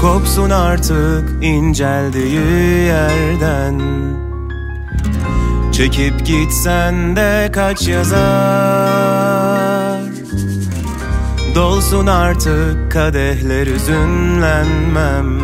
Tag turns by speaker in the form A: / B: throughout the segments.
A: Kopsun artık inceldiği yerden. Çekip gitsen de kaç yazar. Dolsun artık kadehler, üzünlenmem.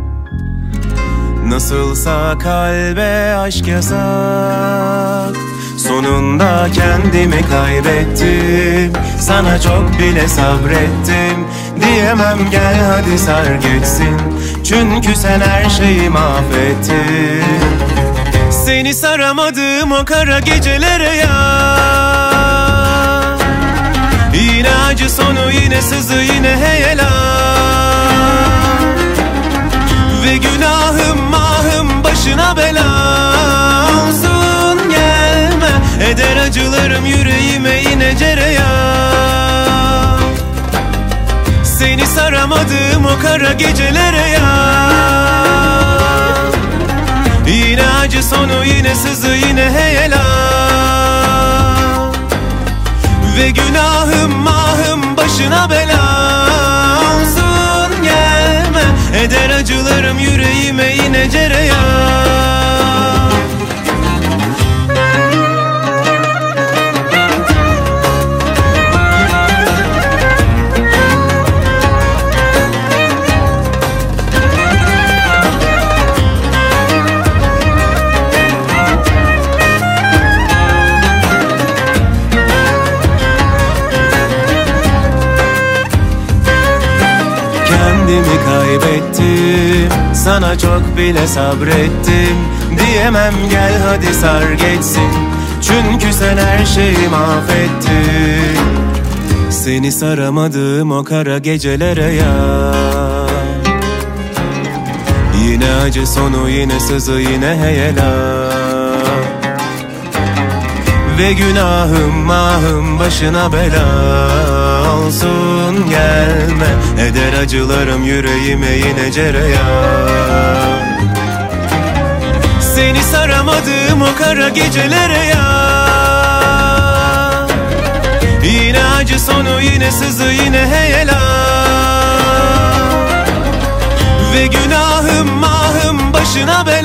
A: Nasılsa kalbe aşk yasak. Sonunda kendimi kaybettim. Sana çok bile sabrettim. Diyemem gel hadi sar geçsin. Çünkü sen her şeyi mahvettin. Seni saramadım o kara gecelere ya. Yine acı sonu, yine sızı, yine heyelan. Ve günahım mahım başına bela olsun, gelme. Eder acılarım yüreğime yine cereyan. Seni saramadım o kara gecelere ya. Yine acı sonu, yine sızı, yine heyelan. Ve günahım mahım başına bela olsun, gelme. Eder acılarım yüreğime yine cereyan. Kendimi kaybettim, sana çok bile sabrettim. Diyemem gel hadi sar geçsin. Çünkü sen her şeyi mahvettin. Seni saramadım o kara gecelere ya. Yine acı sonu, yine sızı, yine heyelan. Ve günahım mahım başına bela olsun, gelme. Eder acılarım yüreğime yine cereyan. Seni saramadım o kara gecelere ya. Yine acı sonu, yine sızı, yine heyelan. Ve günahım mahım başına bela